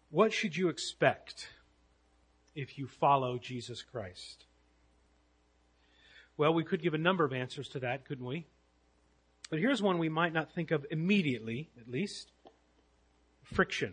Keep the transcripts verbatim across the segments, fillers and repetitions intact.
What should you expect if you follow Jesus Christ? Well, we could give a number of answers to that, couldn't we? But here's one we might not think of immediately, at least. Friction.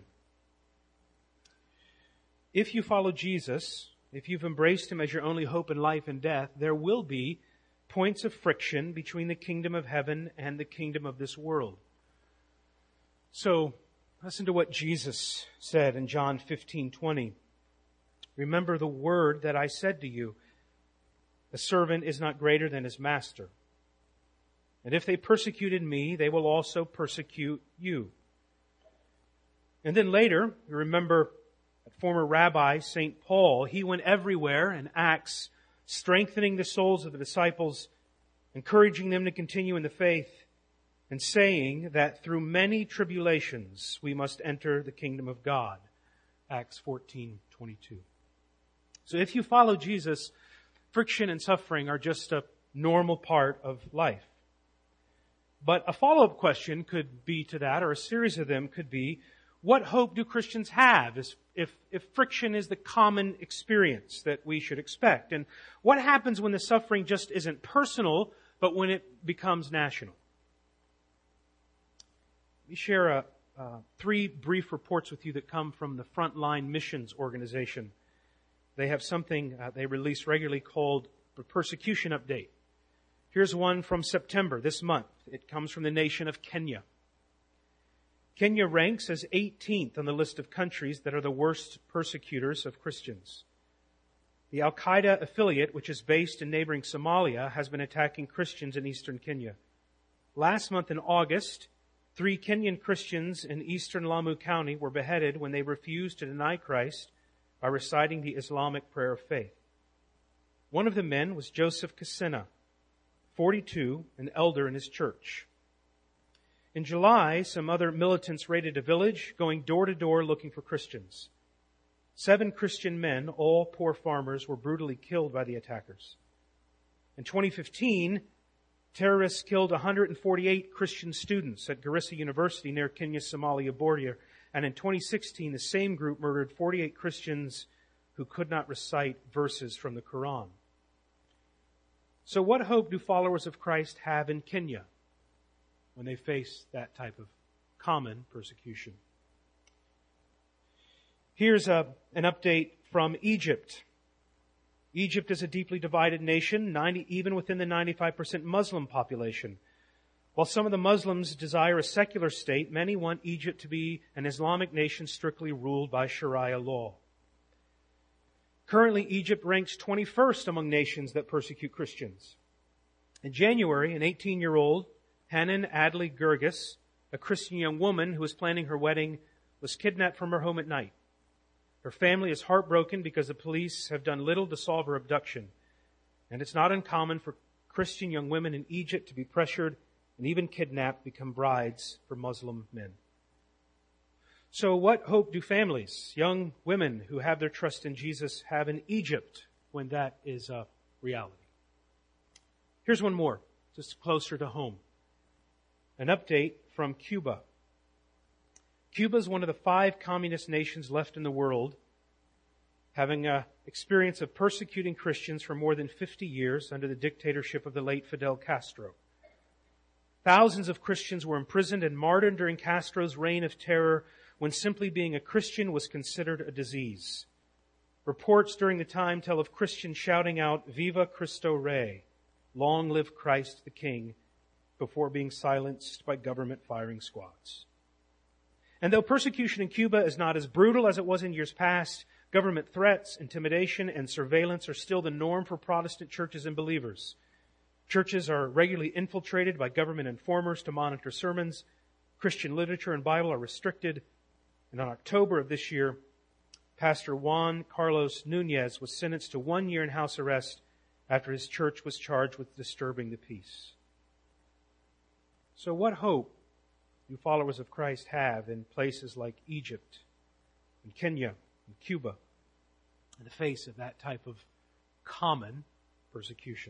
If you follow Jesus, if you've embraced Him as your only hope in life and death, there will be points of friction between the kingdom of heaven and the kingdom of this world. So, listen to what Jesus said in John fifteen twenty. Remember the word that I said to you. A servant is not greater than his master. And if they persecuted me, they will also persecute you. And then later, you remember that former rabbi, Saint Paul, he went everywhere in Acts, strengthening the souls of the disciples, encouraging them to continue in the faith, and saying that through many tribulations we must enter the kingdom of God. Acts fourteen twenty-two. So if you follow Jesus, friction and suffering are just a normal part of life. But a follow-up question could be to that, or a series of them could be, what hope do Christians have if, if, if friction is the common experience that we should expect? And what happens when the suffering just isn't personal, but when it becomes national? Let me share a, uh, three brief reports with you that come from the Frontline Missions Organization. They have something uh, they release regularly called the Persecution Update. Here's one from September, this month. It comes from the nation of Kenya. Kenya ranks as eighteenth on the list of countries that are the worst persecutors of Christians. The Al-Qaeda affiliate, which is based in neighboring Somalia, has been attacking Christians in eastern Kenya. Last month in August, three Kenyan Christians in eastern Lamu County were beheaded when they refused to deny Christ by reciting the Islamic prayer of faith. One of the men was Joseph Kasina, forty-two, an elder in his church. In July, some other militants raided a village, going door to door looking for Christians. Seven Christian men, all poor farmers, were brutally killed by the attackers. In twenty fifteen, terrorists killed one hundred forty-eight Christian students at Garissa University near Kenya's Somalia border. And in twenty sixteen, the same group murdered forty-eight Christians who could not recite verses from the Quran. So what hope do followers of Christ have in Kenya when they face that type of common persecution? Here's a, an update from Egypt. Egypt is a deeply divided nation, ninety, even within the ninety-five percent Muslim population. While some of the Muslims desire a secular state, many want Egypt to be an Islamic nation strictly ruled by Sharia law. Currently, Egypt ranks twenty-first among nations that persecute Christians. In January, an eighteen-year-old, Hanan Adli Gurgis, a Christian young woman who was planning her wedding, was kidnapped from her home at night. Her family is heartbroken because the police have done little to solve her abduction. And it's not uncommon for Christian young women in Egypt to be pressured and even kidnapped, become brides for Muslim men. So what hope do families, young women who have their trust in Jesus, have in Egypt when that is a reality? Here's one more, just closer to home. An update from Cuba. Cuba is one of the five communist nations left in the world, having an experience of persecuting Christians for more than fifty years under the dictatorship of the late Fidel Castro. Thousands of Christians were imprisoned and martyred during Castro's reign of terror when simply being a Christian was considered a disease. Reports during the time tell of Christians shouting out, "Viva Cristo Rey," long live Christ the King, before being silenced by government firing squads. And though persecution in Cuba is not as brutal as it was in years past, government threats, intimidation, and surveillance are still the norm for Protestant churches and believers. Churches are regularly infiltrated by government informers to monitor sermons. Christian literature and Bible are restricted. And in October of this year, Pastor Juan Carlos Nunez was sentenced to one year in house arrest after his church was charged with disturbing the peace. So what hope do followers of Christ have in places like Egypt and Kenya and Cuba in the face of that type of common persecution?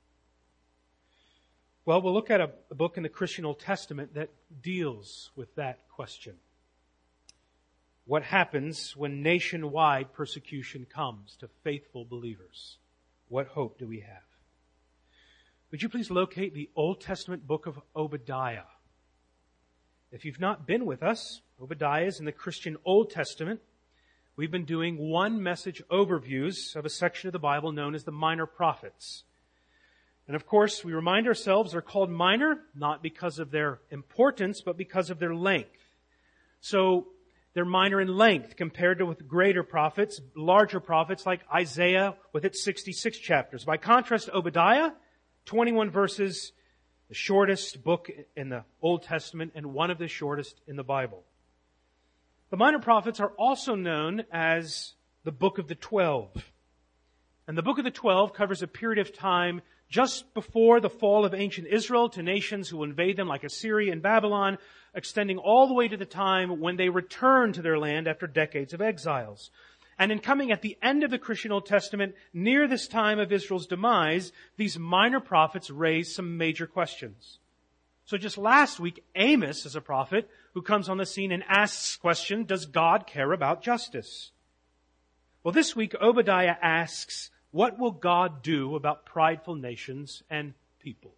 Well, we'll look at a, a book in the Christian Old Testament that deals with that question. what happens when nationwide persecution comes to faithful believers. What hope do we have? Would you please locate the Old Testament book of Obadiah? If you've not been with us, Obadiah is in the Christian Old Testament. We've been doing one message overviews of a section of the Bible known as the Minor Prophets. And of course, we remind ourselves they're called minor, not because of their importance, but because of their length. So, they're minor in length compared to with greater prophets, larger prophets like Isaiah with its sixty-six chapters. By contrast, Obadiah, twenty-one verses, the shortest book in the Old Testament and one of the shortest in the Bible. The minor prophets are also known as the Book of the Twelve. And the Book of the Twelve covers a period of time just before the fall of ancient Israel to nations who invade them like Assyria and Babylon, extending all the way to the time when they return to their land after decades of exiles. And in coming at the end of the Christian Old Testament, near this time of Israel's demise, these minor prophets raise some major questions. So just last week, Amos is a prophet who comes on the scene and asks the question, does God care about justice? Well, this week, Obadiah asks, what will God do about prideful nations and people?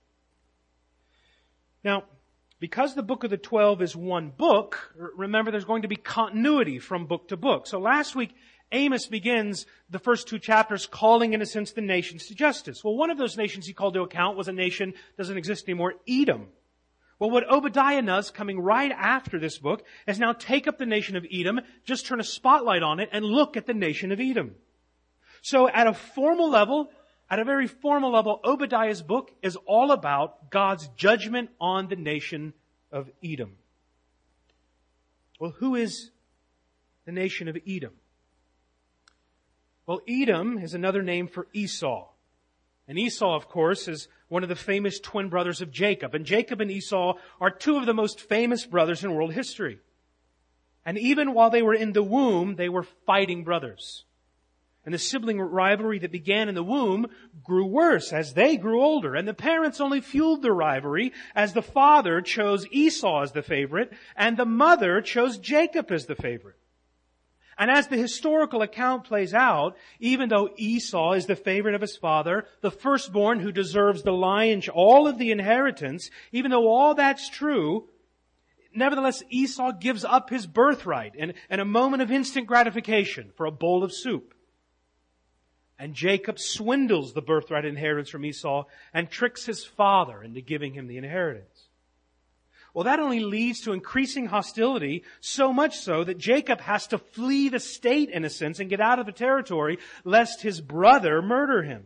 Now, because the Book of the Twelve is one book, remember there's going to be continuity from book to book. So last week, Amos begins the first two chapters calling, in a sense, the nations to justice. Well, one of those nations he called to account was a nation that doesn't exist anymore, Edom. Well, what Obadiah does, coming right after this book, is now take up the nation of Edom, just turn a spotlight on it, and look at the nation of Edom. So at a formal level, at a very formal level, Obadiah's book is all about God's judgment on the nation of Edom. Well, who is the nation of Edom? Well, Edom is another name for Esau. And Esau, of course, is one of the famous twin brothers of Jacob. And Jacob and Esau are two of the most famous brothers in world history. And even while they were in the womb, they were fighting brothers. And the sibling rivalry that began in the womb grew worse as they grew older. And the parents only fueled the rivalry as the father chose Esau as the favorite and the mother chose Jacob as the favorite. And as the historical account plays out, even though Esau is the favorite of his father, the firstborn who deserves the lion's, all of the inheritance, even though all that's true, nevertheless Esau gives up his birthright in, in a moment of instant gratification for a bowl of soup. And Jacob swindles the birthright inheritance from Esau and tricks his father into giving him the inheritance. Well, that only leads to increasing hostility, so much so that Jacob has to flee the state, in a sense, and get out of the territory, lest his brother murder him.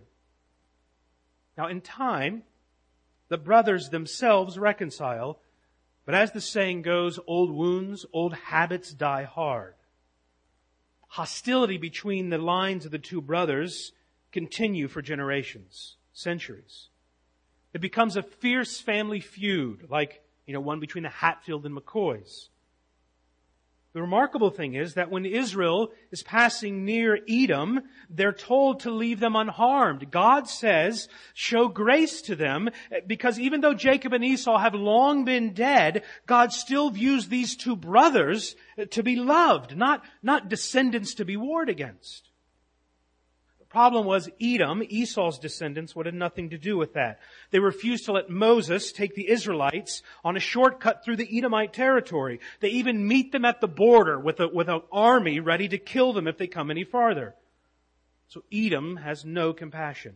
Now, in time, the brothers themselves reconcile, but as the saying goes, old wounds, old habits die hard. Hostility between the lines of the two brothers continue for generations, centuries. It becomes a fierce family feud, like You know, one between the Hatfield and McCoys. The remarkable thing is that when Israel is passing near Edom, they're told to leave them unharmed. God says, show grace to them, because even though Jacob and Esau have long been dead, God still views these two brothers to be loved, not, not descendants to be warred against. Problem was Edom, Esau's descendants, would have nothing to do with that. They refused to let Moses take the Israelites on a shortcut through the Edomite territory. They even meet them at the border with a, with an army ready to kill them if they come any farther. So Edom has no compassion.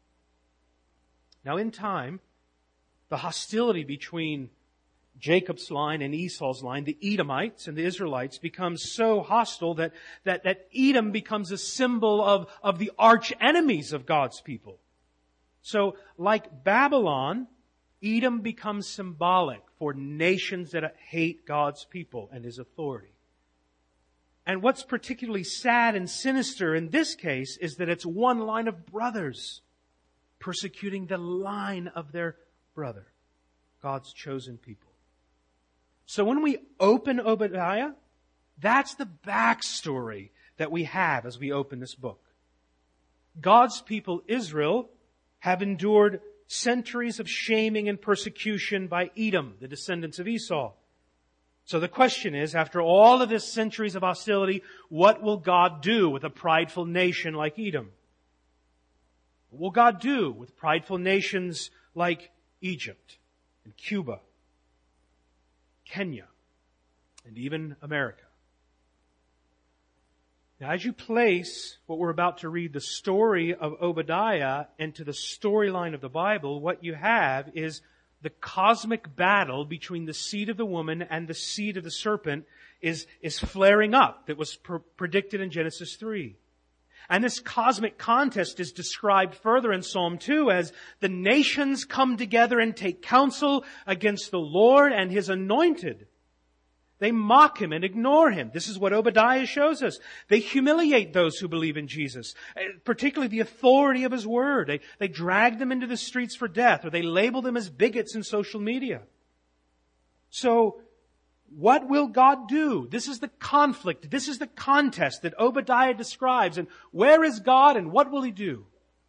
Now in time, the hostility between Jacob's line and Esau's line, the Edomites and the Israelites, becomes so hostile that, that, that Edom becomes a symbol of, of the arch enemies of God's people. So, like Babylon, Edom becomes symbolic for nations that hate God's people and His authority. And what's particularly sad and sinister in this case is that it's one line of brothers persecuting the line of their brother, God's chosen people. So when we open Obadiah, that's the backstory that we have as we open this book. God's people, Israel, have endured centuries of shaming and persecution by Edom, the descendants of Esau. So the question is, after all of this centuries of hostility, what will God do with a prideful nation like Edom? What will God do with prideful nations like Egypt and Cuba, Kenya, and even America? Now, as you place what we're about to read, the story of Obadiah, into the storyline of the Bible, what you have is the cosmic battle between the seed of the woman and the seed of the serpent is, is flaring up that was pr- predicted in Genesis three. And this cosmic contest is described further in Psalm two as the nations come together and take counsel against the Lord and His anointed. They mock Him and ignore Him. This is what Obadiah shows us. They humiliate those who believe in Jesus, particularly the authority of His Word. They, they drag them into the streets for death, or they label them as bigots in social media. So, what will God do? This is the conflict. This is the contest that Obadiah describes. And where is God and what will He do?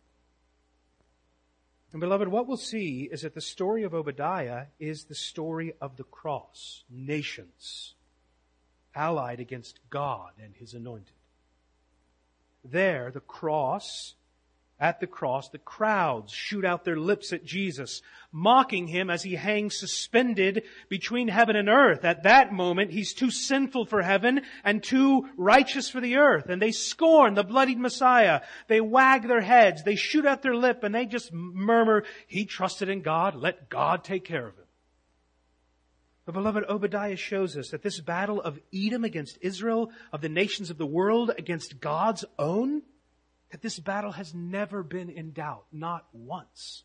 And beloved, what we'll see is that the story of Obadiah is the story of the cross. Nations allied against God and His anointed. There, the cross, at the cross, the crowds shoot out their lips at Jesus, mocking Him as He hangs suspended between heaven and earth. At that moment, He's too sinful for heaven and too righteous for the earth. And they scorn the bloodied Messiah. They wag their heads. They shoot out their lip and they just murmur, "He trusted in God. Let God take care of him." But beloved, Obadiah shows us that this battle of Edom against Israel, of the nations of the world against God's own, that this battle has never been in doubt, not once.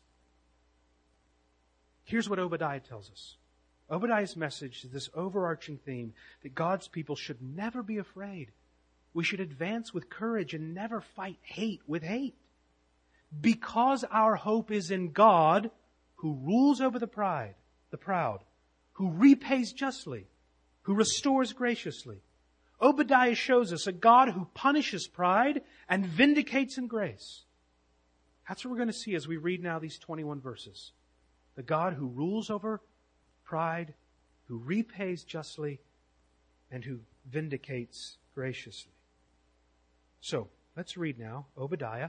Here's what Obadiah tells us. Obadiah's message is this overarching theme that God's people should never be afraid. We should advance with courage and never fight hate with hate. Because our hope is in God, who rules over the pride, the proud, who repays justly, who restores graciously. Obadiah shows us a God who punishes pride and vindicates in grace. That's what we're going to see as we read now these twenty-one verses. The God who rules over pride, who repays justly, and who vindicates graciously. So, let's read now Obadiah,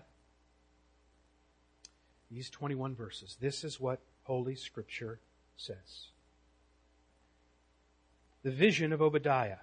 these twenty-one verses. This is what Holy Scripture says. The vision of Obadiah.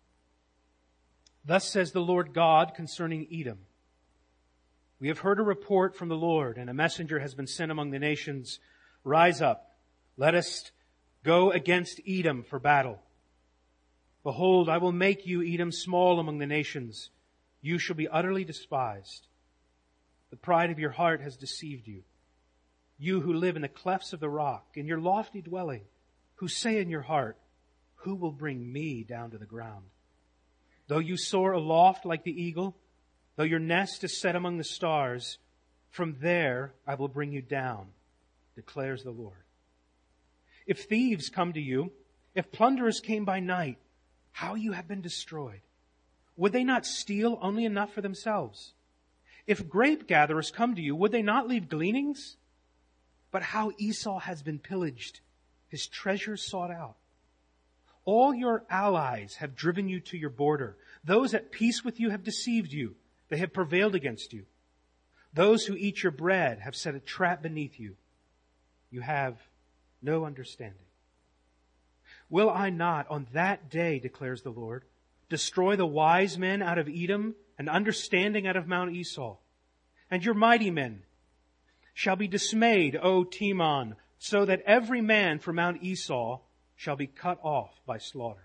Thus says the Lord God concerning Edom. We have heard a report from the Lord, and a messenger has been sent among the nations. Rise up, let us go against Edom for battle. Behold, I will make you, Edom, small among the nations. You shall be utterly despised. The pride of your heart has deceived you. You who live in the clefts of the rock, in your lofty dwelling, who say in your heart, who will bring me down to the ground? Though you soar aloft like the eagle, though your nest is set among the stars, from there I will bring you down, declares the Lord. If thieves come to you, if plunderers came by night, how you have been destroyed. Would they not steal only enough for themselves? If grape gatherers come to you, would they not leave gleanings? But how Esau has been pillaged, his treasures sought out. All your allies have driven you to your border. Those at peace with you have deceived you. They have prevailed against you. Those who eat your bread have set a trap beneath you. You have no understanding. Will I not on that day, declares the Lord, destroy the wise men out of Edom and understanding out of Mount Esau? And your mighty men shall be dismayed, O Teman, so that every man from Mount Esau shall be cut off by slaughter.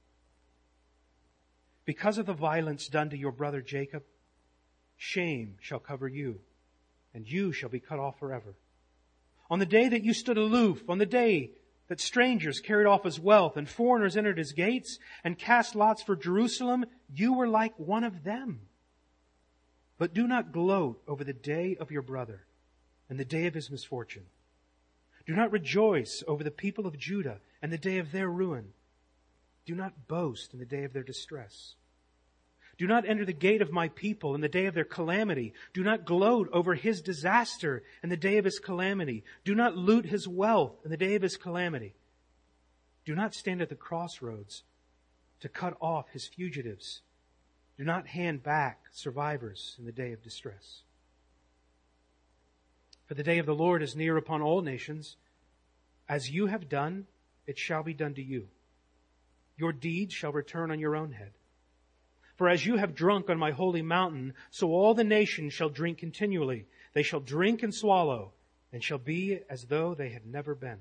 Because of the violence done to your brother Jacob, shame shall cover you, and you shall be cut off forever. On the day that you stood aloof, on the day that strangers carried off his wealth and foreigners entered his gates and cast lots for Jerusalem, you were like one of them. But do not gloat over the day of your brother and the day of his misfortune. Do not rejoice over the people of Judah and the day of their ruin. Do not boast in the day of their distress. Do not enter the gate of my people in the day of their calamity. Do not gloat over his disaster in the day of his calamity. Do not loot his wealth in the day of his calamity. Do not stand at the crossroads to cut off his fugitives. Do not hand back survivors in the day of distress. For the day of the Lord is near upon all nations. As you have done, it shall be done to you. Your deeds shall return on your own head. For as you have drunk on my holy mountain, so all the nations shall drink continually. They shall drink and swallow, and shall be as though they had never been.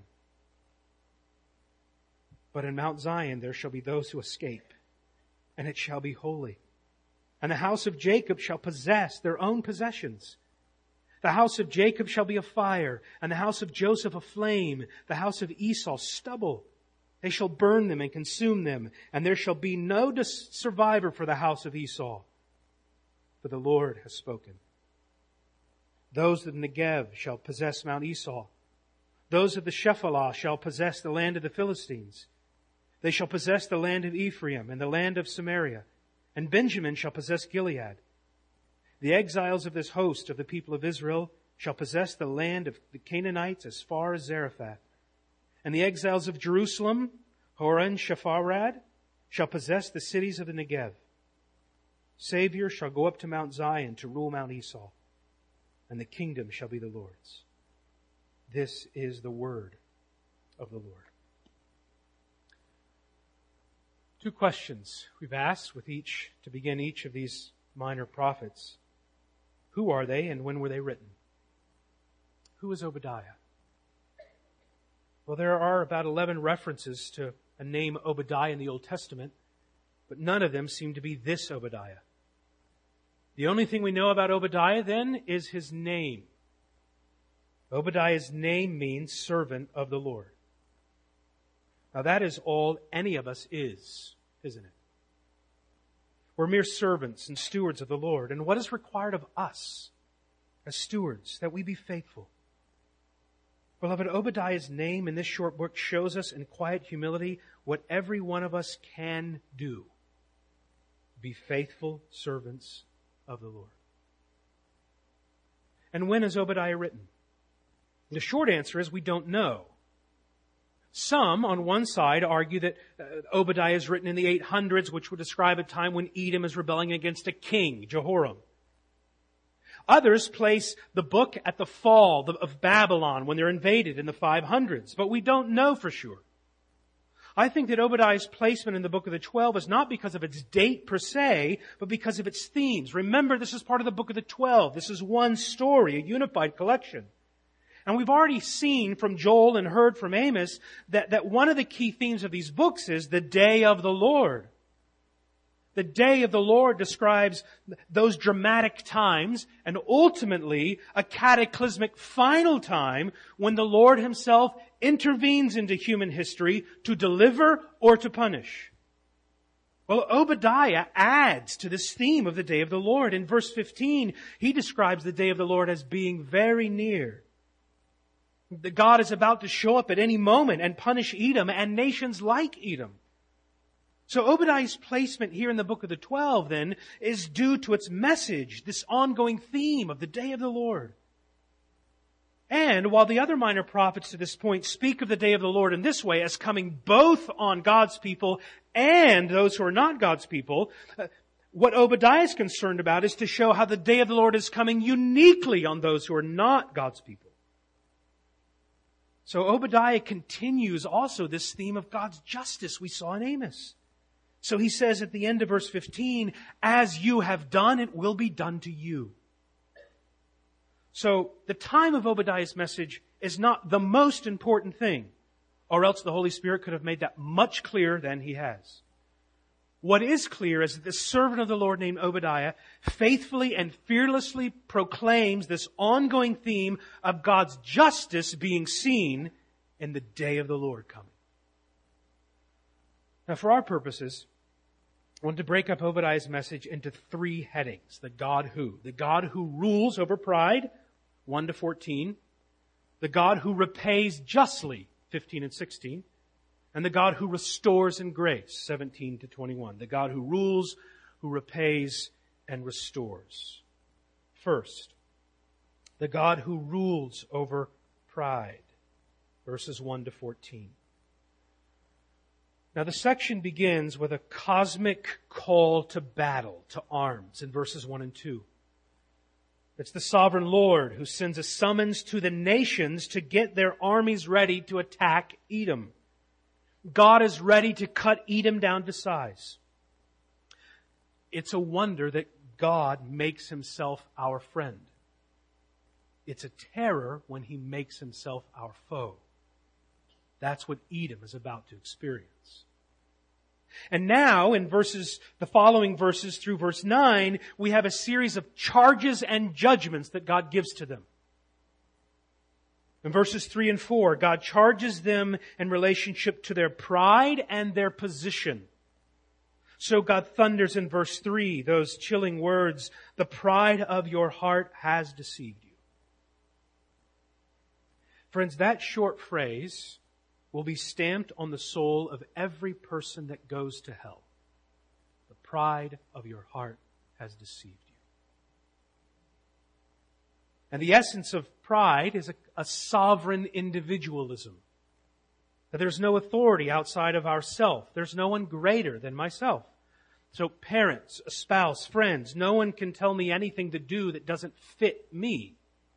But in Mount Zion there shall be those who escape, and it shall be holy. And the house of Jacob shall possess their own possessions. The house of Jacob shall be a fire, and the house of Joseph a flame, the house of Esau stubble. They shall burn them and consume them, and there shall be no dis- survivor for the house of Esau. For the Lord has spoken. Those of the Negev shall possess Mount Esau. Those of the Shephelah shall possess the land of the Philistines. They shall possess the land of Ephraim and the land of Samaria, and Benjamin shall possess Gilead. The exiles of this host of the people of Israel shall possess the land of the Canaanites as far as Zarephath. And the exiles of Jerusalem, Horan, Shepharad, shall possess the cities of the Negev. Savior shall go up to Mount Zion to rule Mount Esau, and the kingdom shall be the Lord's. This is the word of the Lord. Two questions we've asked with each to begin each of these minor prophets. Who are they and when were they written? Who is Obadiah? Well, there are about eleven references to a name Obadiah in the Old Testament, but none of them seem to be this Obadiah. The only thing we know about Obadiah then is his name. Obadiah's name means servant of the Lord. Now that is all any of us is, isn't it? We're mere servants and stewards of the Lord. And what is required of us as stewards? That we be faithful. Beloved, Obadiah's name in this short book shows us in quiet humility what every one of us can do. Be faithful servants of the Lord. And when is Obadiah written? The short answer is we don't know. Some, on one side, argue that uh, Obadiah is written in the eight hundreds, which would describe a time when Edom is rebelling against a king, Jehoram. Others place the book at the fall of Babylon when they're invaded in the five hundreds, but we don't know for sure. I think that Obadiah's placement in the book of the twelve is not because of its date per se, but because of its themes. Remember, this is part of the book of the twelve. This is one story, a unified collection. And we've already seen from Joel and heard from Amos that, that one of the key themes of these books is the day of the Lord. The day of the Lord describes those dramatic times and ultimately a cataclysmic final time when the Lord Himself intervenes into human history to deliver or to punish. Well, Obadiah adds to this theme of the day of the Lord. In verse fifteen, he describes the day of the Lord as being very near. That God is about to show up at any moment and punish Edom and nations like Edom. So Obadiah's placement here in the book of the twelve, then, is due to its message, this ongoing theme of the day of the Lord. And while the other minor prophets to this point speak of the day of the Lord in this way as coming both on God's people and those who are not God's people, what Obadiah is concerned about is to show how the day of the Lord is coming uniquely on those who are not God's people. So Obadiah continues also this theme of God's justice we saw in Amos. So he says at the end of verse fifteen, as you have done, it will be done to you. So the time of Obadiah's message is not the most important thing, or else the Holy Spirit could have made that much clearer than He has. What is clear is that the servant of the Lord named Obadiah faithfully and fearlessly proclaims this ongoing theme of God's justice being seen in the day of the Lord coming. Now, for our purposes, I want to break up Obadiah's message into three headings. The God who. The God who rules over pride, one to fourteen. The God who repays justly, fifteen and sixteen. And the God who restores in grace, seventeen to twenty-one. The God who rules, who repays, and restores. First, the God who rules over pride, verses one to fourteen. Now the section begins with a cosmic call to battle, to arms, in verses one and two. It's the sovereign Lord who sends a summons to the nations to get their armies ready to attack Edom. God is ready to cut Edom down to size. It's a wonder that God makes Himself our friend. It's a terror when He makes Himself our foe. That's what Edom is about to experience. And now, in verses, the following verses through verse nine, we have a series of charges and judgments that God gives to them. In verses three and four, God charges them in relationship to their pride and their position. So God thunders in verse three, those chilling words, "The pride of your heart has deceived you." Friends, that short phrase will be stamped on the soul of every person that goes to hell. The pride of your heart has deceived you. And the essence of pride is a, a sovereign individualism. That there's no authority outside of ourself. There's no one greater than myself. So parents, a spouse, friends, no one can tell me anything to do that doesn't fit me.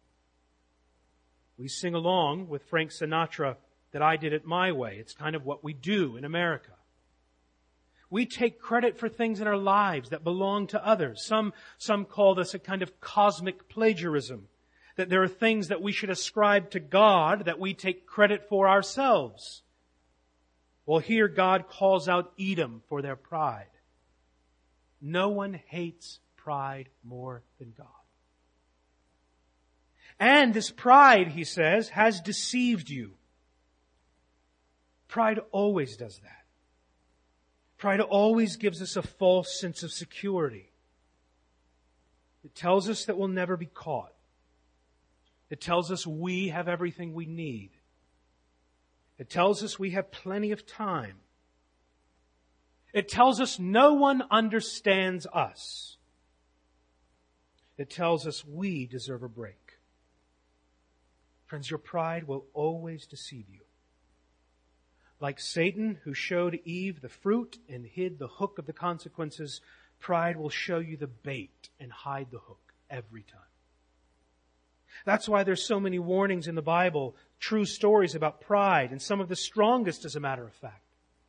We sing along with Frank Sinatra that I did it my way. It's kind of what we do in America. We take credit for things in our lives that belong to others. Some, some call this a kind of cosmic plagiarism. That there are things that we should ascribe to God that we take credit for ourselves. Well, here God calls out Edom for their pride. No one hates pride more than God. And this pride, he says, has deceived you. Pride always does that. Pride always gives us a false sense of security. It tells us that we'll never be caught. It tells us we have everything we need. It tells us we have plenty of time. It tells us no one understands us. It tells us we deserve a break. Friends, your pride will always deceive you. Like Satan, who showed Eve the fruit and hid the hook of the consequences, pride will show you the bait and hide the hook every time. That's why there's so many warnings in the Bible, true stories about pride, and some of the strongest, as a matter of fact.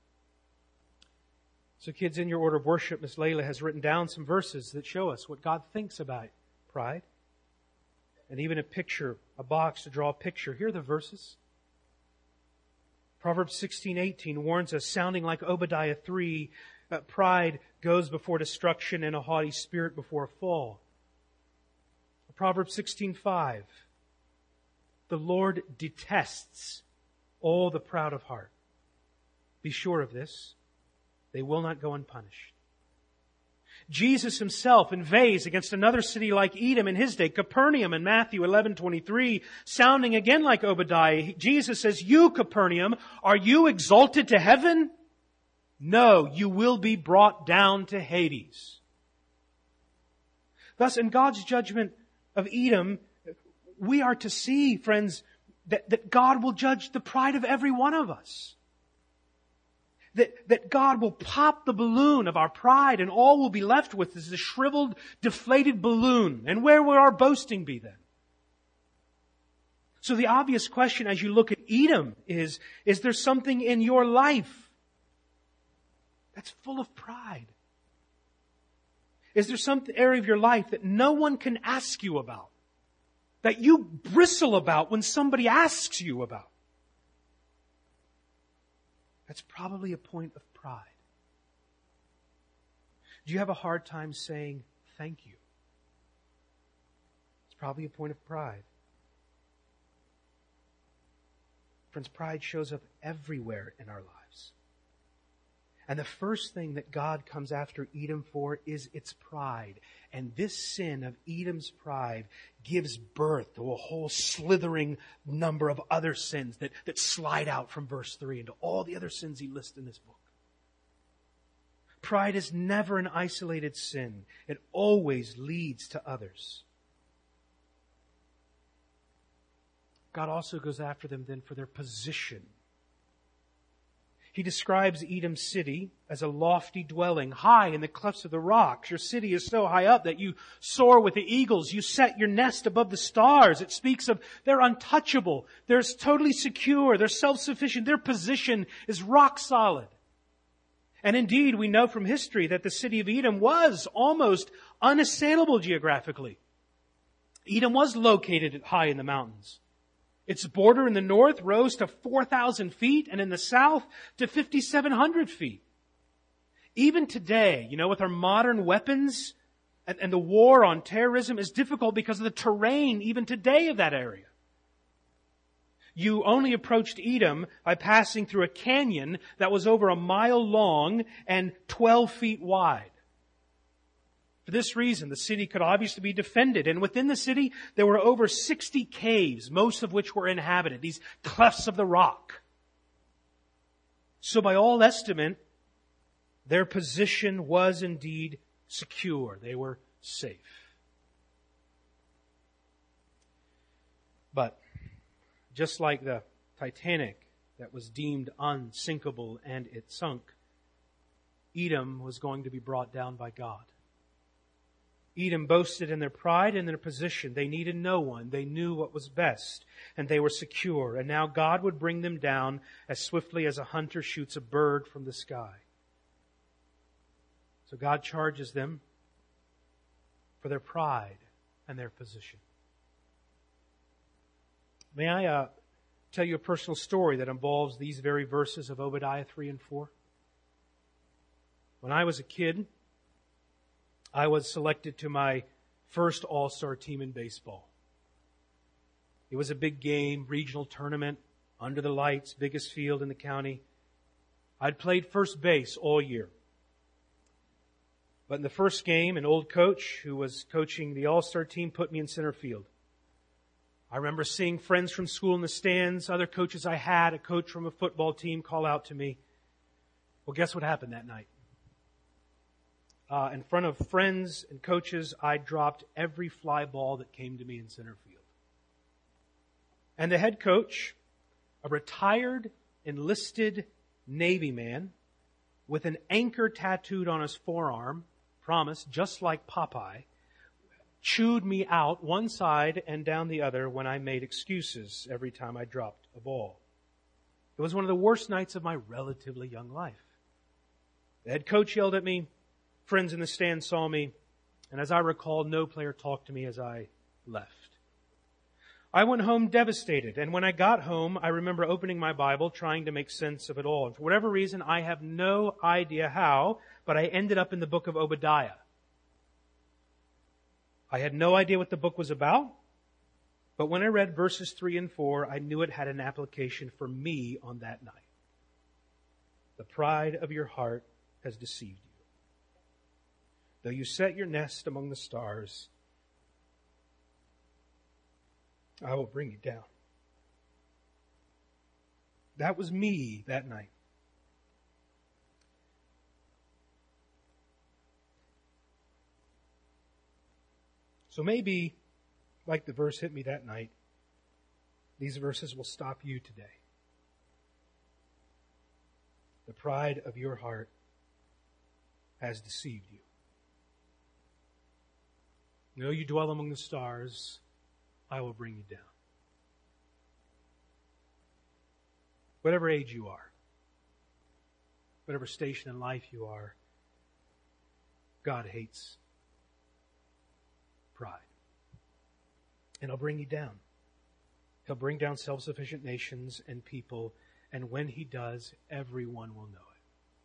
So kids, in your order of worship, Miss Layla has written down some verses that show us what God thinks about pride. And even a picture, a box to draw a picture. Here are the verses. Proverbs sixteen eighteen warns us, sounding like Obadiah three, uh, pride goes before destruction and a haughty spirit before a fall. Proverbs sixteen five, the Lord detests all the proud of heart. Be sure of this, they will not go unpunished. Jesus himself inveighs against another city like Edom in his day, Capernaum, in Matthew eleven twenty-three, sounding again like Obadiah. Jesus says, "You, Capernaum, are you exalted to heaven? No, you will be brought down to Hades." Thus, in God's judgment of Edom, we are to see, friends, that, that God will judge the pride of every one of us. That, that God will pop the balloon of our pride and all we'll be left with is a shriveled, deflated balloon. And where will our boasting be then? So the obvious question as you look at Edom is, is there something in your life that's full of pride? Is there some area of your life that no one can ask you about? That you bristle about when somebody asks you about? That's probably a point of pride. Do you have a hard time saying thank you? It's probably a point of pride. Friends, pride shows up everywhere in our lives. And the first thing that God comes after Edom for is its pride. And this sin of Edom's pride gives birth to a whole slithering number of other sins that, that slide out from verse three into all the other sins he lists in this book. Pride is never an isolated sin. It always leads to others. God also goes after them then for their position. He describes Edom's city as a lofty dwelling, high in the clefts of the rocks. Your city is so high up that you soar with the eagles. You set your nest above the stars. It speaks of they're untouchable. They're totally secure. They're self-sufficient. Their position is rock solid. And indeed, we know from history that the city of Edom was almost unassailable geographically. Edom was located high in the mountains. Its border in the north rose to four thousand feet and in the south to five thousand seven hundred feet. Even today, you know, with our modern weapons and, and the war on terrorism is difficult because of the terrain even today of that area. You only approached Edom by passing through a canyon that was over a mile long and twelve feet wide. For this reason, the city could obviously be defended. And within the city, there were over sixty caves, most of which were inhabited, these clefts of the rock. So by all estimate, their position was indeed secure. They were safe. But just like the Titanic that was deemed unsinkable and it sunk, Edom was going to be brought down by God. Edom boasted in their pride and their position. They needed no one. They knew what was best, and they were secure. And now God would bring them down as swiftly as a hunter shoots a bird from the sky. So God charges them for their pride and their position. May I uh, tell you a personal story that involves these very verses of Obadiah three and four? When I was a kid, I was selected to my first all-star team in baseball. It was a big game, regional tournament, under the lights, biggest field in the county. I'd played first base all year. But in the first game, an old coach who was coaching the all-star team put me in center field. I remember seeing friends from school in the stands, other coaches I had, a coach from a football team call out to me. Well, guess what happened that night? Uh, in front of friends and coaches, I dropped every fly ball that came to me in center field. And the head coach, a retired, enlisted Navy man with an anchor tattooed on his forearm, promise, just like Popeye, chewed me out one side and down the other when I made excuses every time I dropped a ball. It was one of the worst nights of my relatively young life. The head coach yelled at me. Friends in the stand saw me, and as I recall, no player talked to me as I left. I went home devastated, and when I got home, I remember opening my Bible, trying to make sense of it all. And for whatever reason, I have no idea how, but I ended up in the book of Obadiah. I had no idea what the book was about, but when I read verses three and four, I knew it had an application for me on that night. The pride of your heart has deceived you. Though you set your nest among the stars, I will bring you down. That was me that night. So maybe, like the verse hit me that night, these verses will stop you today. The pride of your heart has deceived you. Though you dwell among the stars, I will bring you down. Whatever age you are, whatever station in life you are, God hates pride. And He'll bring you down. He'll bring down self-sufficient nations and people, and when He does, everyone will know it.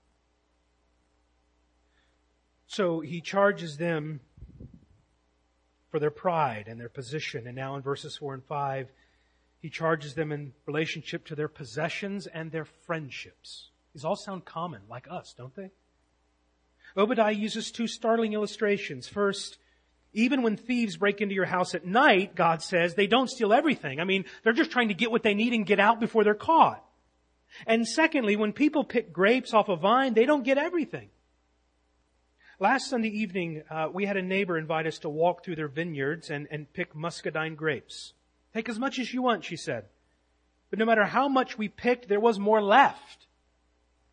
So He charges them for their pride and their position. And now in verses four and five, He charges them in relationship to their possessions and their friendships. These all sound common, like us, don't they? Obadiah uses two startling illustrations. First, even when thieves break into your house at night, God says, they don't steal everything. I mean, they're just trying to get what they need and get out before they're caught. And secondly, when people pick grapes off a vine, they don't get everything. Last Sunday evening, uh, we had a neighbor invite us to walk through their vineyards and, and pick muscadine grapes. Take as much as you want, she said. But no matter how much we picked, there was more left.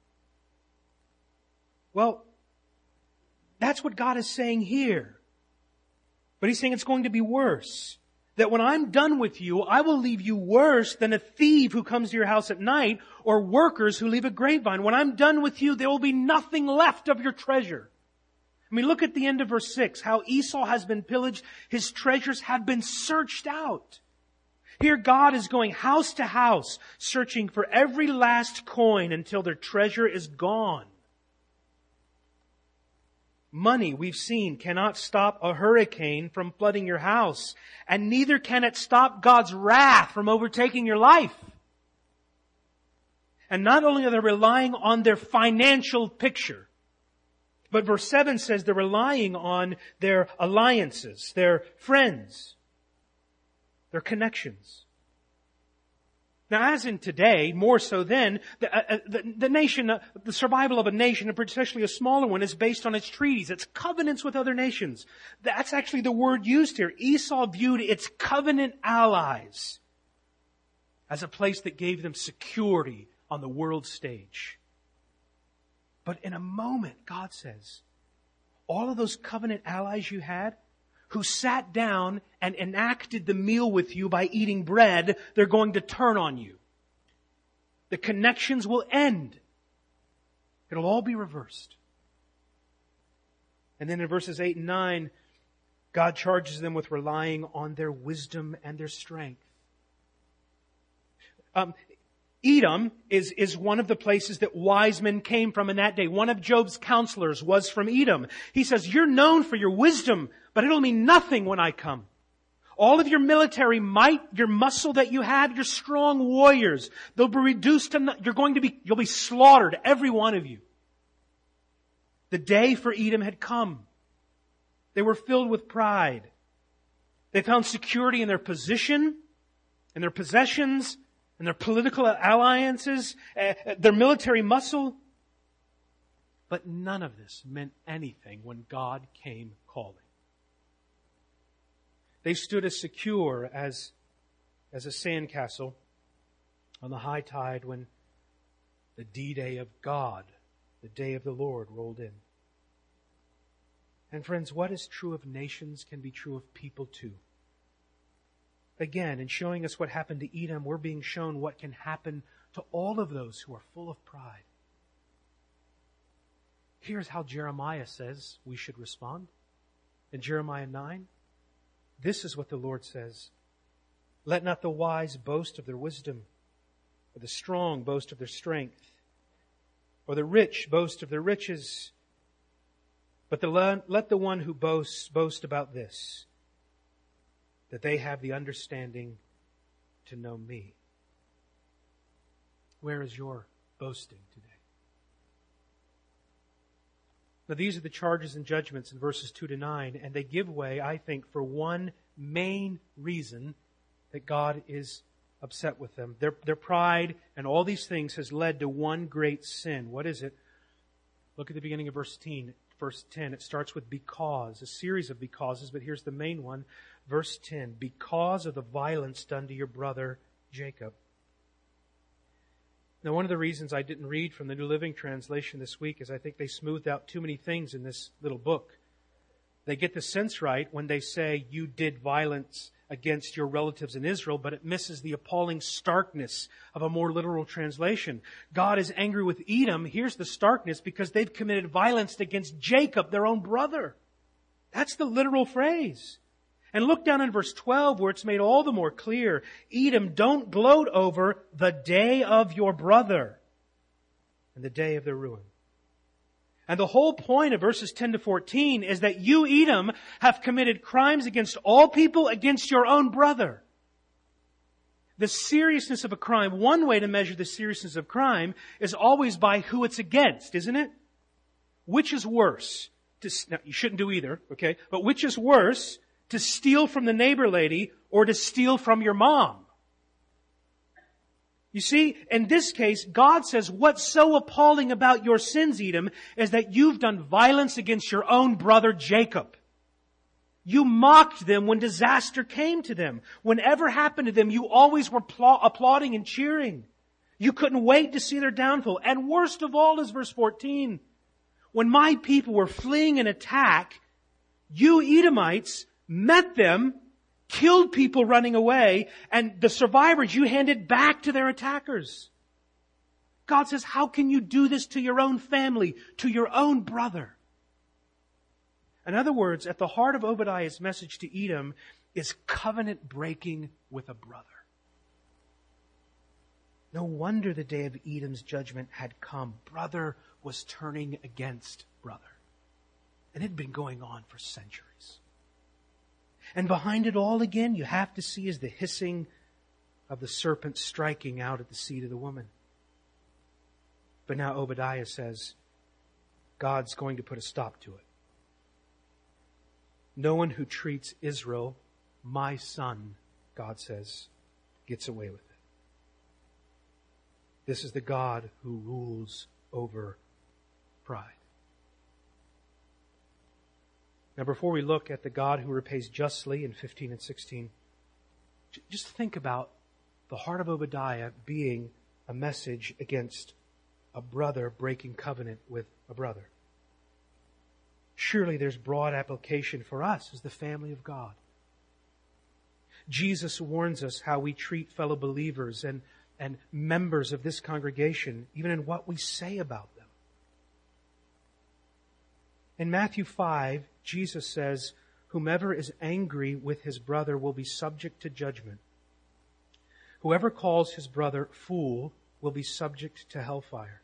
Well, that's what God is saying here. But He's saying it's going to be worse. That when I'm done with you, I will leave you worse than a thief who comes to your house at night or workers who leave a grapevine. When I'm done with you, there will be nothing left of your treasure. I mean, look at the end of verse six, how Esau has been pillaged. His treasures have been searched out. Here God is going house to house, searching for every last coin until their treasure is gone. Money, we've seen, cannot stop a hurricane from flooding your house, and neither can it stop God's wrath from overtaking your life. And not only are they relying on their financial picture, but verse seven says they're relying on their alliances, their friends, their connections. Now, as in today, more so then, the, uh, the, the nation, uh, the survival of a nation, and especially a smaller one, is based on its treaties, its covenants with other nations. That's actually the word used here. Esau viewed its covenant allies as a place that gave them security on the world stage. But in a moment, God says, all of those covenant allies you had, who sat down and enacted the meal with you by eating bread, they're going to turn on you. The connections will end. It'll all be reversed. And then in verses eight and nine, God charges them with relying on their wisdom and their strength. Um, Edom is, is one of the places that wise men came from in that day. One of Job's counselors was from Edom. He says, you're known for your wisdom, but it'll mean nothing when I come. All of your military might, your muscle that you have, your strong warriors, they'll be reduced to, no- you're going to be, you'll be slaughtered, every one of you. The day for Edom had come. They were filled with pride. They found security in their position, in their possessions, in their political alliances, uh, their military muscle. But none of this meant anything when God came calling. They stood as secure as, as a sandcastle on the high tide when the D-Day of God, the day of the Lord, rolled in. And friends, what is true of nations can be true of people too. Again, in showing us what happened to Edom, we're being shown what can happen to all of those who are full of pride. Here's how Jeremiah says we should respond. In Jeremiah nine, this is what the Lord says. Let not the wise boast of their wisdom, or the strong boast of their strength, or the rich boast of their riches. But the, let the one who boasts boast about this, that they have the understanding to know me. Where is your boasting today? Now, these are the charges and judgments in verses two to nine, and they give way, I think, for one main reason that God is upset with them. Their, their pride and all these things has led to one great sin. What is it? Look at the beginning of verse ten. Verse ten, it starts with because, a series of becauses, but here's the main one. Verse ten, because of the violence done to your brother Jacob. Now, one of the reasons I didn't read from the New Living Translation this week is I think they smoothed out too many things in this little book. They get the sense right when they say you did violence against your relatives in Israel, but it misses the appalling starkness of a more literal translation. God is angry with Edom. Here's the starkness, because they've committed violence against Jacob, their own brother. That's the literal phrase. And look down in verse twelve where it's made all the more clear. Edom, don't gloat over the day of your brother and the day of their ruin. And the whole point of verses ten to fourteen is that you, Edom, have committed crimes against all people, against your own brother. The seriousness of a crime, one way to measure the seriousness of crime is always by who it's against, isn't it? Which is worse? To, now, you shouldn't do either, okay? But which is worse, to steal from the neighbor lady or to steal from your mom? You see, in this case, God says what's so appalling about your sins, Edom, is that you've done violence against your own brother Jacob. You mocked them when disaster came to them. Whenever happened to them, you always were pla- applauding and cheering. You couldn't wait to see their downfall. And worst of all is verse fourteen. When my people were fleeing an attack, you Edomites met them, killed people running away, and the survivors you handed back to their attackers. God says, how can you do this to your own family, to your own brother? In other words, at the heart of Obadiah's message to Edom is covenant breaking with a brother. No wonder the day of Edom's judgment had come. Brother was turning against brother. And it had been going on for centuries. And behind it all again, you have to see is the hissing of the serpent striking out at the seed of the woman. But now Obadiah says, God's going to put a stop to it. No one who treats Israel, my son, God says, gets away with it. This is the God who rules over pride. Now, before we look at the God who repays justly in fifteen and sixteen, just think about the heart of Obadiah being a message against a brother breaking covenant with a brother. Surely there's broad application for us as the family of God. Jesus warns us how we treat fellow believers and, and members of this congregation, even in what we say about them. In Matthew five, Jesus says, whomever is angry with his brother will be subject to judgment. Whoever calls his brother fool will be subject to hellfire.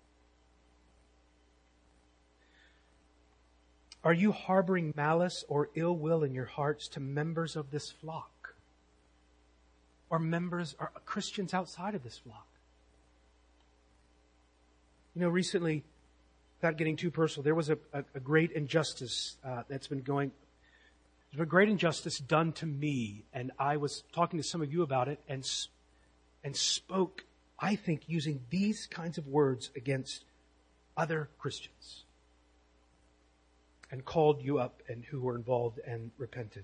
Are you harboring malice or ill will in your hearts to members of this flock? Or members, or Christians outside of this flock? You know, recently, without getting too personal, there was a, a, a great injustice uh, that's been going, there's been a great injustice done to me, and I was talking to some of you about it, and and spoke, I think, using these kinds of words against other Christians, and called you up and who were involved and repented.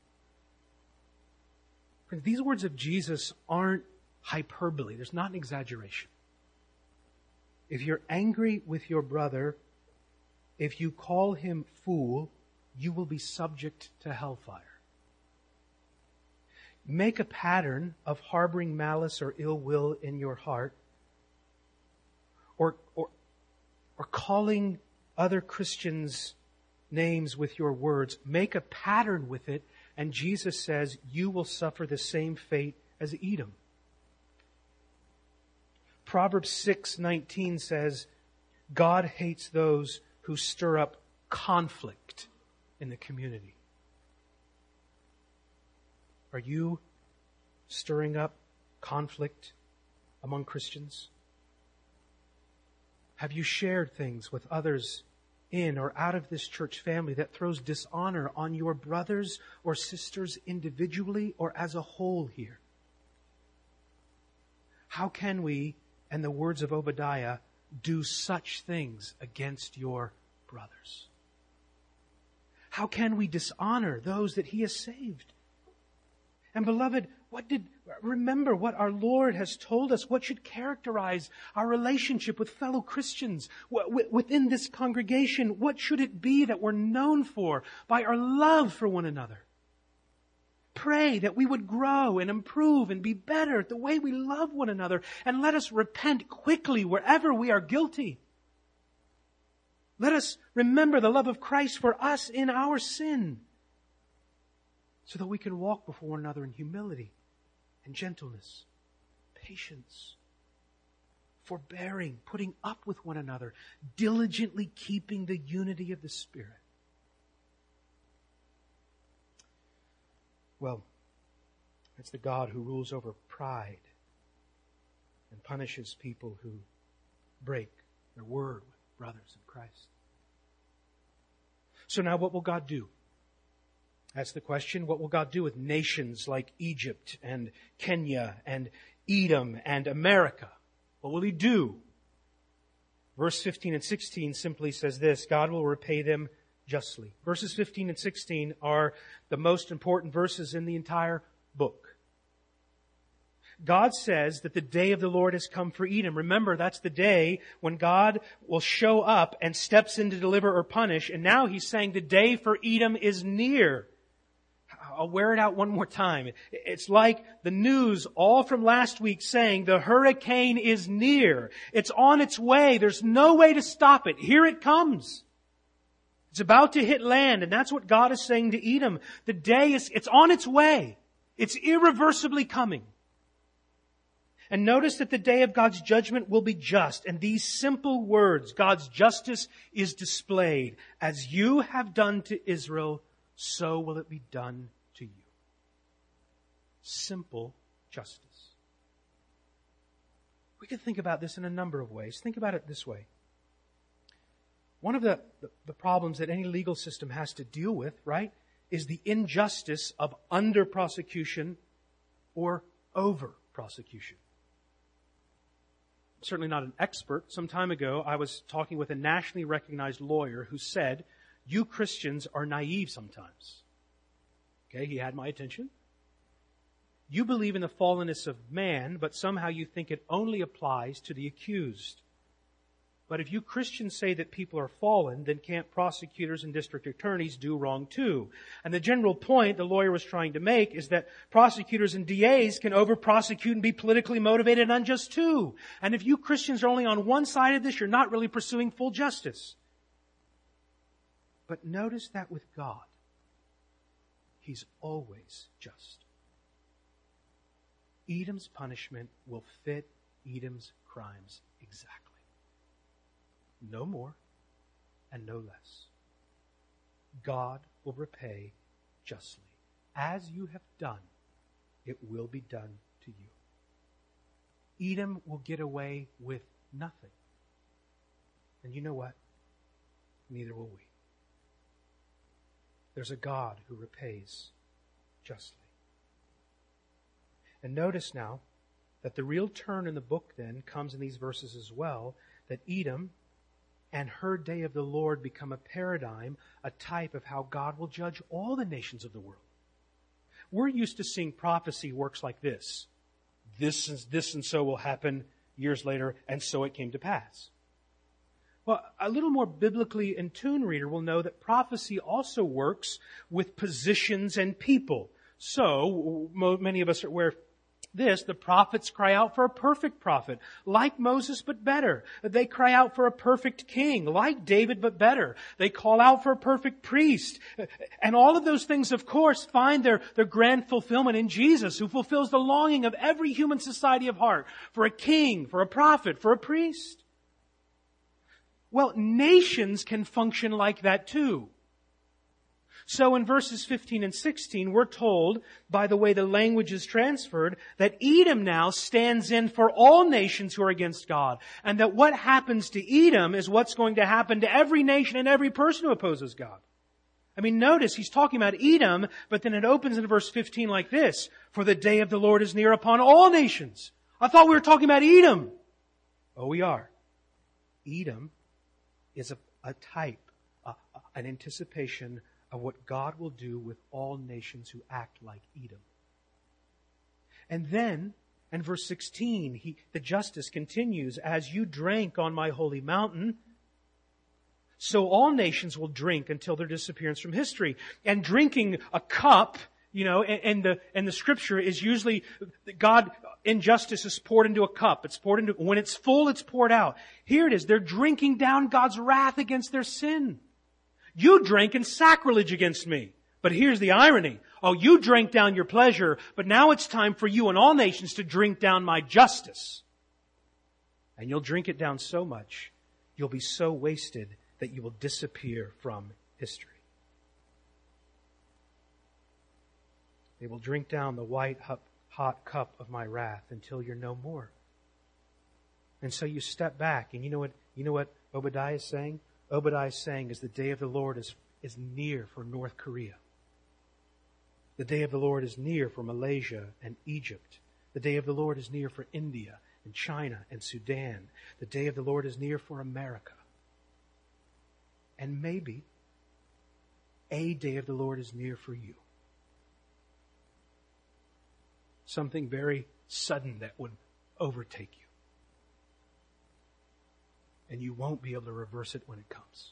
Friends, these words of Jesus aren't hyperbole. There's not an exaggeration. If you're angry with your brother, if you call him fool, you will be subject to hellfire. Make a pattern of harboring malice or ill will in your heart, or, or, or calling other Christians names with your words. Make a pattern with it, and Jesus says you will suffer the same fate as Edom. Proverbs six nineteen says, God hates those who stir up conflict in the community. Are you stirring up conflict among Christians? Have you shared things with others in or out of this church family that throws dishonor on your brothers or sisters individually or as a whole here? How can we, in the words of Obadiah, do such things against your brothers? How can we dishonor those that He has saved? And beloved, what did, remember what our Lord has told us, what should characterize our relationship with fellow Christians within this congregation. What should it be that we're known for? By our love for one another. Pray that we would grow and improve and be better at the way we love one another. And let us repent quickly wherever we are guilty. Let us remember the love of Christ for us in our sin, so that we can walk before one another in humility and gentleness, patience, forbearing, putting up with one another, diligently keeping the unity of the Spirit. Well, it's the God who rules over pride and punishes people who break their word with brothers in Christ. So now what will God do? That's the question. What will God do with nations like Egypt and Kenya and Edom and America? What will He do? Verse fifteen and sixteen simply says this: God will repay them justly. Verses fifteen and sixteen are the most important verses in the entire book. God says that the day of the Lord has come for Edom. Remember, that's the day when God will show up and steps in to deliver or punish. And now He's saying the day for Edom is near. I'll wear it out one more time. It's like the news all from last week saying the hurricane is near. It's on its way. There's no way to stop it. Here it comes. It's about to hit land, and that's what God is saying to Edom. The day is, it's on its way. It's irreversibly coming. And notice that the day of God's judgment will be just. And these simple words, God's justice is displayed. As you have done to Israel, so will it be done to you. Simple justice. We can think about this in a number of ways. Think about it this way. One of the, the, the problems that any legal system has to deal with, right, is the injustice of under prosecution or over prosecution. I'm certainly not an expert. Some time ago, I was talking with a nationally recognized lawyer who said, "You Christians are naive sometimes." Okay, he had my attention. You believe in the fallenness of man, but somehow you think it only applies to the accused. But if you Christians say that people are fallen, then can't prosecutors and district attorneys do wrong too? And the general point the lawyer was trying to make is that prosecutors and D As can over-prosecute and be politically motivated and unjust too. And if you Christians are only on one side of this, you're not really pursuing full justice. But notice that with God, He's always just. Edom's punishment will fit Edom's crimes exactly. No more and no less. God will repay justly. As you have done, it will be done to you. Edom will get away with nothing. And you know what? Neither will we. There's a God who repays justly. And notice now that the real turn in the book then comes in these verses as well, that Edom and her day of the Lord become a paradigm, a type of how God will judge all the nations of the world. We're used to seeing prophecy works like this. This and, this and so will happen years later, and so it came to pass. Well, a little more biblically in tune reader will know that prophecy also works with positions and people. So, many of us are aware of this, the prophets cry out for a perfect prophet, like Moses but better. They cry out for a perfect king, like David but better. They call out for a perfect priest. And all of those things, of course, find their, their grand fulfillment in Jesus, who fulfills the longing of every human society of heart for a king, for a prophet, for a priest. Well, nations can function like that too. So in verses fifteen and sixteen, we're told, by the way the language is transferred, that Edom now stands in for all nations who are against God. And that what happens to Edom is what's going to happen to every nation and every person who opposes God. I mean, notice he's talking about Edom, but then it opens in verse fifteen like this, "For the day of the Lord is near upon all nations." I thought we were talking about Edom. Oh, we are. Edom is a, a type, a, an anticipation of what God will do with all nations who act like Edom. And then, in verse sixteen, he, the justice continues, "As you drank on my holy mountain, so all nations will drink until their disappearance from history." And drinking a cup, you know, and, and the and the scripture is usually God in justice is poured into a cup. It's poured into when it's full, it's poured out. Here it is. They're drinking down God's wrath against their sin. You drank in sacrilege against me. But here's the irony. Oh, you drank down your pleasure, but now it's time for you and all nations to drink down my justice. And you'll drink it down so much, you'll be so wasted that you will disappear from history. They will drink down the white hot cup of my wrath until you're no more. And so you step back, and you know what, you know what Obadiah is saying? Obadiah is saying is the day of the Lord is, is near for North Korea. The day of the Lord is near for Malaysia and Egypt. The day of the Lord is near for India and China and Sudan. The day of the Lord is near for America. And maybe a day of the Lord is near for you. Something very sudden that would overtake you. And you won't be able to reverse it when it comes.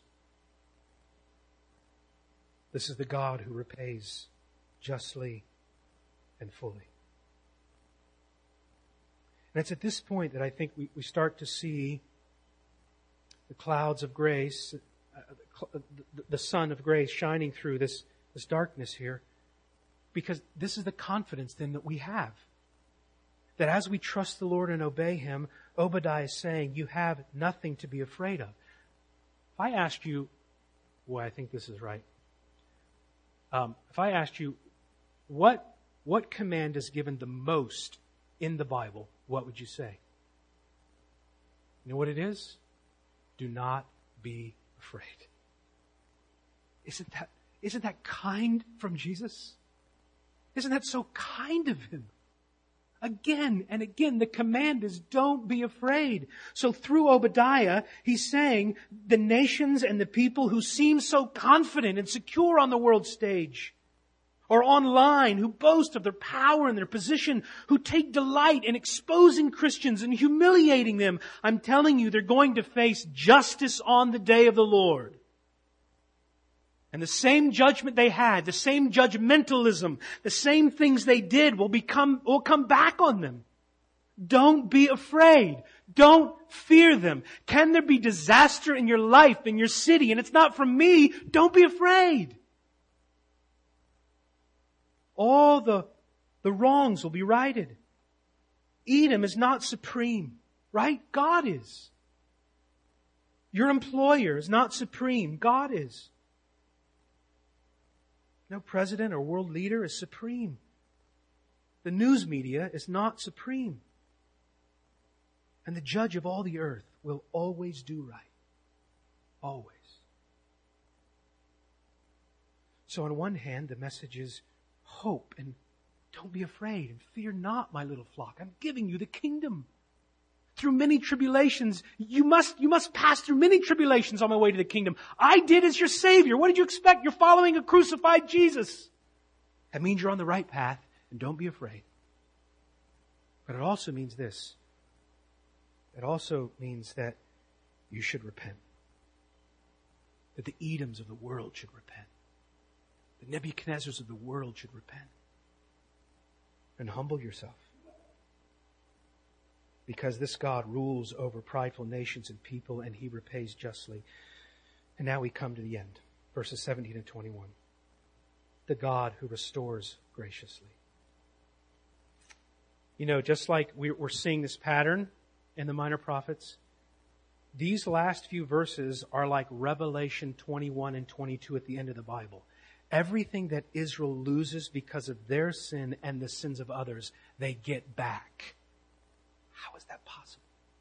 This is the God who repays justly and fully. And it's at this point that I think we, we start to see the clouds of grace, uh, the, the sun of grace shining through this, this darkness here. Because this is the confidence then that we have. That as we trust the Lord and obey Him, Obadiah is saying, you have nothing to be afraid of. If I asked you, boy, I think this is right. Um, if I asked you, what, what command is given the most in the Bible, what would you say? You know what it is? Do not be afraid. Isn't that, isn't that kind from Jesus? Isn't that so kind of Him? Again and again, the command is don't be afraid. So through Obadiah, he's saying the nations and the people who seem so confident and secure on the world stage, or online, who boast of their power and their position, who take delight in exposing Christians and humiliating them, I'm telling you, they're going to face justice on the day of the Lord. And the same judgment they had, the same judgmentalism, the same things they did will become, will come back on them. Don't be afraid. Don't fear them. Can there be disaster in your life, in your city, and it's not from me? Don't be afraid. All the, the wrongs will be righted. Edom is not supreme, right? God is. Your employer is not supreme. God is. No president or world leader is supreme. The news media is not supreme. And the judge of all the earth will always do right. Always. So on one hand, the message is hope and don't be afraid and fear not, my little flock. I'm giving you the kingdom. Through many tribulations, you must, you must pass through many tribulations on my way to the kingdom. I did as your Savior. What did you expect? You're following a crucified Jesus. That means you're on the right path, and don't be afraid. But it also means this. It also means that you should repent. That the Edoms of the world should repent. The Nebuchadnezzars of the world should repent. And humble yourself. Because this God rules over prideful nations and people, and He repays justly. And now we come to the end. Verses seventeen and twenty-one. The God who restores graciously. You know, just like we're seeing this pattern in the minor prophets, these last few verses are like Revelation twenty-one and twenty-two at the end of the Bible. Everything that Israel loses because of their sin and the sins of others, they get back. How is that possible?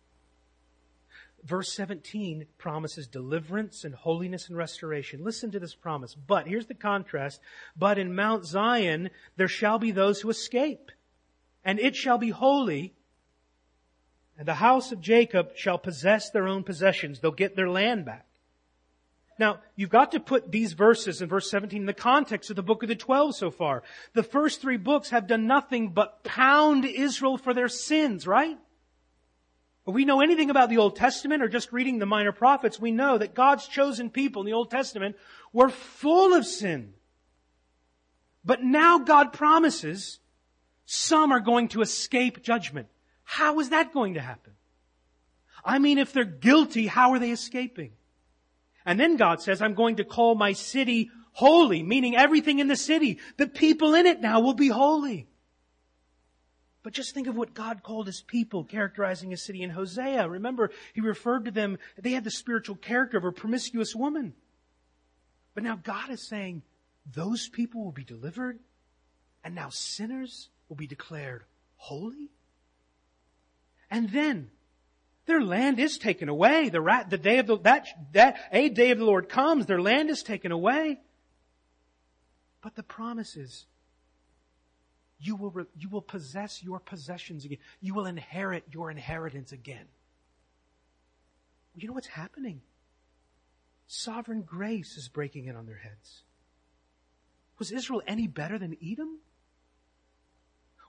Verse seventeen promises deliverance and holiness and restoration. Listen to this promise. But, here's the contrast. But in Mount Zion there shall be those who escape, and it shall be holy, and the house of Jacob shall possess their own possessions. They'll get their land back. Now, you've got to put these verses in verse seventeen in the context of the book of the twelve so far. The first three books have done nothing but pound Israel for their sins, right? If we know anything about the Old Testament or just reading the minor prophets, we know that God's chosen people in the Old Testament were full of sin. But now God promises some are going to escape judgment. How is that going to happen? I mean, if they're guilty, how are they escaping? And then God says, I'm going to call my city holy, meaning everything in the city. The people in it now will be holy. But just think of what God called His people, characterizing His city in Hosea. Remember, He referred to them, they had the spiritual character of a promiscuous woman. But now God is saying, those people will be delivered, and now sinners will be declared holy? And then, their land is taken away. The, rat, the day of the, that, that, a day of the Lord comes, their land is taken away. But the promise is, You will, you will possess your possessions again. You will inherit your inheritance again. You know what's happening? Sovereign grace is breaking in on their heads. Was Israel any better than Edom?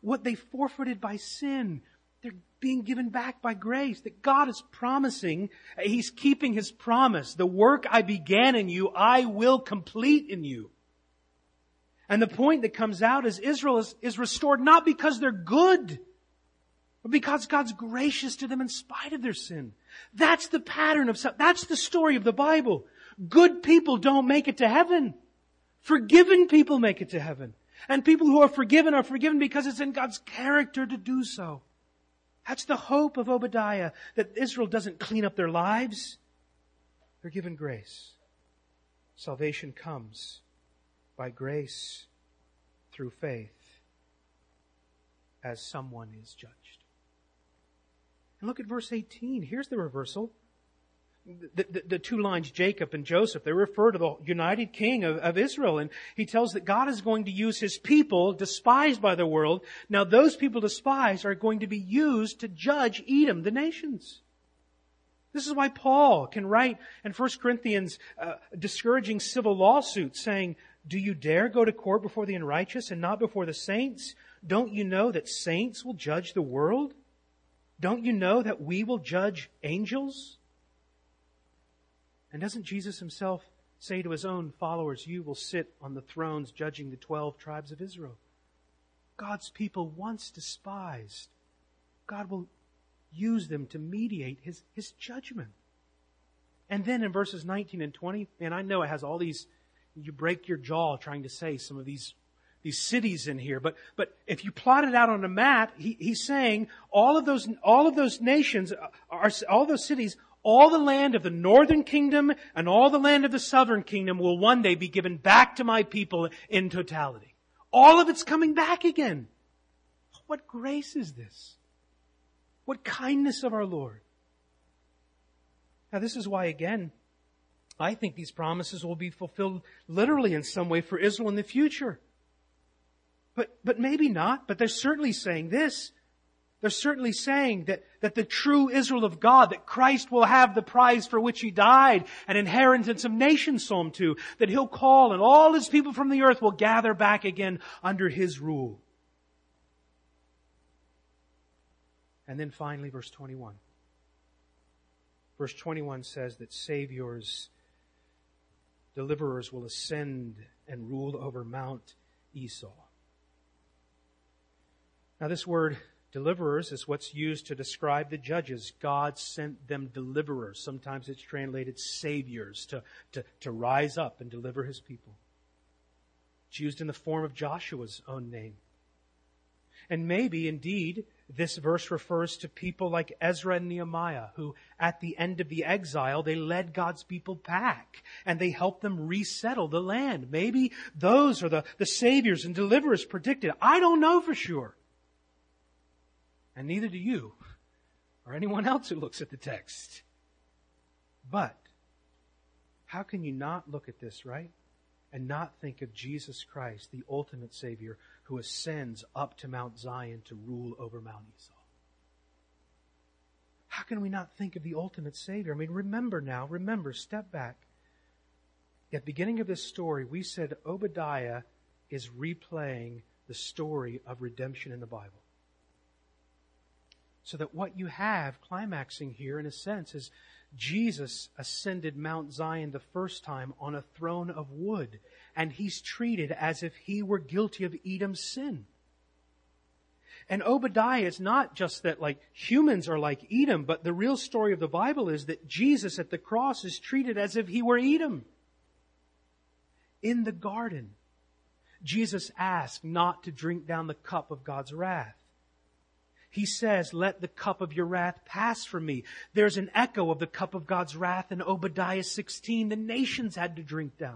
what they forfeited by sin, they're being given back by grace. That God is promising, He's keeping His promise. The work I began in you, I will complete in you. And the point that comes out is Israel is, is restored not because they're good, but because God's gracious to them in spite of their sin. That's the pattern of, that's the story of the Bible. Good people don't make it to heaven. Forgiven people make it to heaven. And people who are forgiven are forgiven because it's in God's character to do so. That's the hope of Obadiah, that Israel doesn't clean up their lives. They're given grace. Salvation comes by grace through faith as someone is judged. And look at verse eighteen. Here's the reversal. The, the, the two lines, Jacob and Joseph, they refer to the united king of, of Israel. And he tells that God is going to use His people, despised by the world. Now those people despised are going to be used to judge Edom, the nations. This is why Paul can write in First Corinthians uh, discouraging civil lawsuits saying, do you dare go to court before the unrighteous and not before the saints? Don't you know that saints will judge the world? Don't you know that we will judge angels? And doesn't Jesus Himself say to His own followers, you will sit on the thrones judging the twelve tribes of Israel? God's people once despised, God will use them to mediate His, His judgment. And then in verses nineteen and twenty, and I know it has all these, you break your jaw trying to say some of these These cities in here, but but if you plot it out on a map, he, he's saying all of those all of those nations are all those cities, all the land of the northern kingdom and all the land of the southern kingdom will one day be given back to my people in totality. All of it's coming back again. What grace is this? What kindness of our Lord. Now this is why, again, I think these promises will be fulfilled literally in some way for Israel in the future. But, but maybe not, but they're certainly saying this. They're certainly saying that, that the true Israel of God, that Christ will have the prize for which He died, an inheritance of nations, Psalm two, that He'll call and all His people from the earth will gather back again under His rule. And then finally, verse twenty-one. Verse twenty-one says that Saviors, deliverers will ascend and rule over Mount Esau. Now this word deliverers is what's used to describe the judges. God sent them deliverers. Sometimes it's translated saviors to, to, to rise up and deliver His people. It's used in the form of Joshua's own name. And maybe, indeed, this verse refers to people like Ezra and Nehemiah, who at the end of the exile, they led God's people back and they helped them resettle the land. Maybe those are the, the saviors and deliverers predicted. I don't know for sure. And neither do you or anyone else who looks at the text. But how can you not look at this, right? And not think of Jesus Christ, the ultimate Savior, who ascends up to Mount Zion to rule over Mount Esau? How can we not think of the ultimate Savior? I mean, remember now, remember, step back. At the beginning of this story, we said Obadiah is replaying the story of redemption in the Bible. So that what you have climaxing here, in a sense, is Jesus ascended Mount Zion the first time on a throne of wood, and He's treated as if He were guilty of Edom's sin. And Obadiah is not just that like humans are like Edom, but the real story of the Bible is that Jesus at the cross is treated as if He were Edom. In the garden, Jesus asked not to drink down the cup of God's wrath. He says, let the cup of your wrath pass from me. There's an echo of the cup of God's wrath in Obadiah sixteen. The nations had to drink down.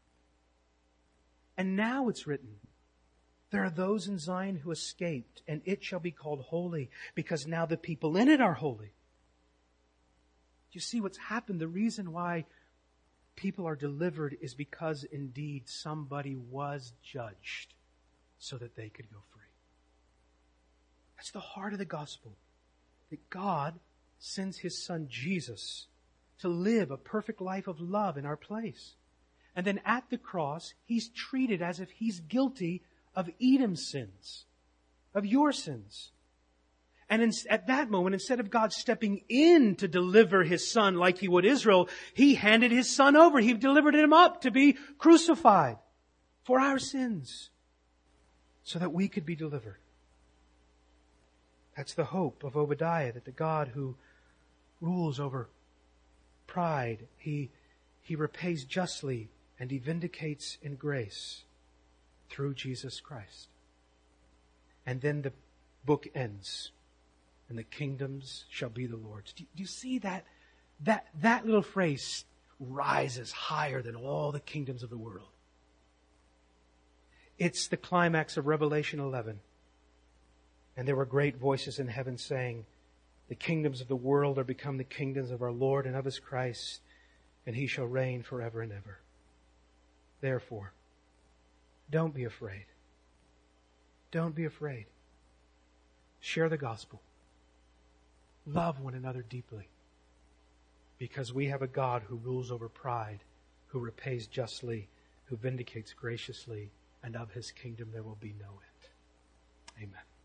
And now it's written, there are those in Zion who escaped, and it shall be called holy, because now the people in it are holy. You see what's happened? The reason why people are delivered is because indeed somebody was judged so that they could go free. That's the heart of the gospel. That God sends His Son Jesus to live a perfect life of love in our place. And then at the cross, He's treated as if He's guilty of Edom's sins. of your sins. And in, at that moment, instead of God stepping in to deliver His Son like He would Israel, He handed His Son over. He delivered Him up to be crucified for our sins so that we could be delivered. That's the hope of Obadiah, that the God who rules over pride, He, He repays justly and He vindicates in grace through Jesus Christ. And then the book ends. And the kingdoms shall be the Lord's. Do you see that? That, that little phrase rises higher than all the kingdoms of the world. It's the climax of Revelation eleven. And there were great voices in heaven saying, the kingdoms of the world are become the kingdoms of our Lord and of His Christ, and He shall reign forever and ever. Therefore, don't be afraid. Don't be afraid. Share the gospel. Love one another deeply, because we have a God who rules over pride, who repays justly, who vindicates graciously, and of His kingdom there will be no end.